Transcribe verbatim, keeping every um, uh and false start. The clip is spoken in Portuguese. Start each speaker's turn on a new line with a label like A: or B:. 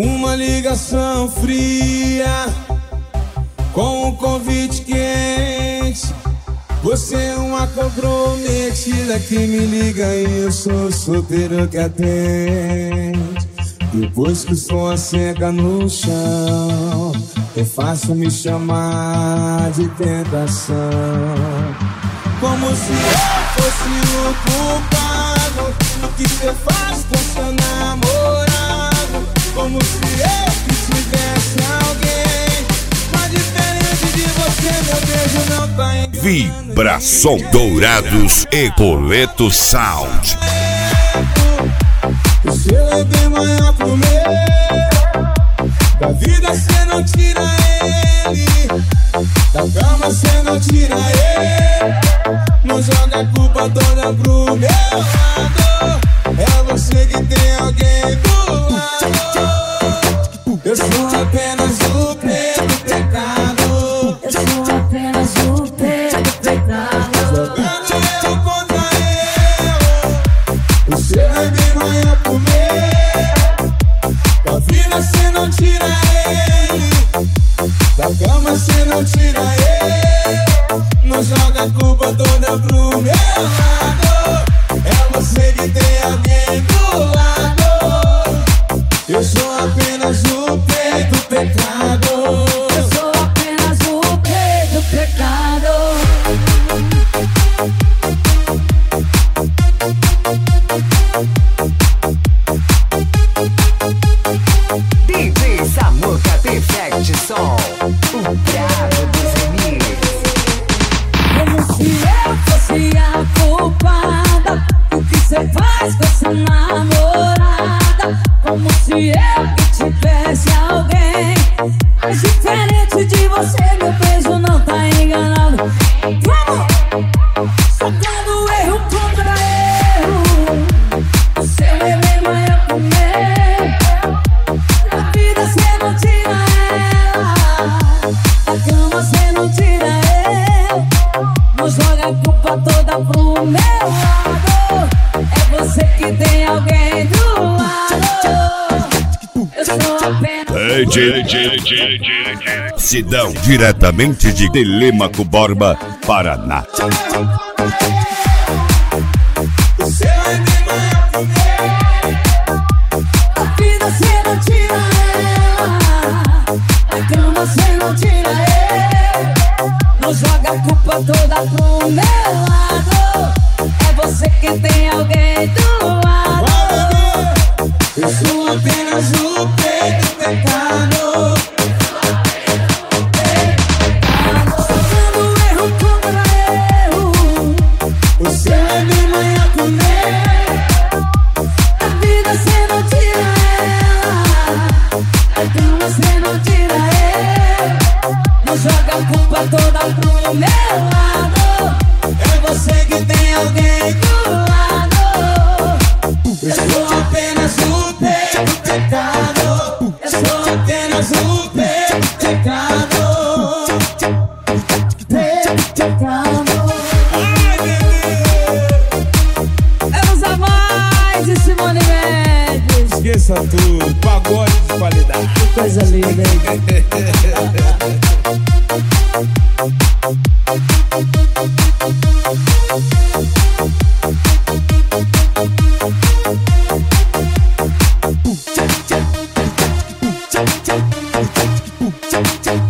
A: Uma ligação fria com um convite quente. Você é uma comprometida que me liga e eu sou solteiro que atende. Depois que o som assenta no chão, é fácil me chamar de tentação. Como se eu fosse o culpado do que você faz com seu namorado. Como se eu que tivesse alguém. Mas diferente de você, meu beijo não tá em
B: Vibração Dourados e Boleto Sound.
A: O seu é bem maior pro meu. Da vida cê não tira ele, da cama cê não tira ele. Não joga a culpa toda pro meu lado. É você que tem alguém do lado. Eu sou apenas o preto pecado.
C: Eu sou apenas o preto pecado.
A: Jogando eu contra eu. O seu é bem maior pro meu. Da vida cê não tira ele, da cama cê não tira ele. Não joga a culpa toda pro meu lado. É você que tem alguém do lado. Eu sou apenas o preto pecado.
C: Eu sou apenas o preto pecado.
D: D J Samuca Perfect Som, o brabo dos remixes.
C: Como se eu fosse a culpada do que cê faz com essa namorada. Como se eu que tivesse alguém. Mas diferente de você, meu beijo não tá enganado. Vamos! Soltando erro contra erro. O seu é bem maior que o meu. Da vida cê não tira ela, da cama cê não tira ela. Não joga a culpa toda pro meu lado. É você que tem alguém do lado. Eu sou apenas
B: D J, D J, Sidão, diretamente de Telêmaco Borba, Paraná.
A: O seu é bem maior que o meu.
C: a vida cê não tira ela, a cama cê não tira ela. Não joga a culpa toda pro meu lado. É você que tem alguém do lado.
A: Eu sou apenas o preto pecado.
C: Soltando erro contra erro.
A: O seu é bem maior que o meu.
C: A vida cê não tira ela, a cama cê não tira ela. Não joga a culpa toda pro meu lado.
A: É você que tem alguém do lado. Eu sou apenas o preto pecado. Eu sou apenas o preto pecado.
C: Preto pecado.
A: Ai, bebê.
C: Vamos a mais e Simone Mendes.
A: Esqueça tudo, pagode de qualidade.
C: Que coisa linda, hein?
A: Tchau, tchau.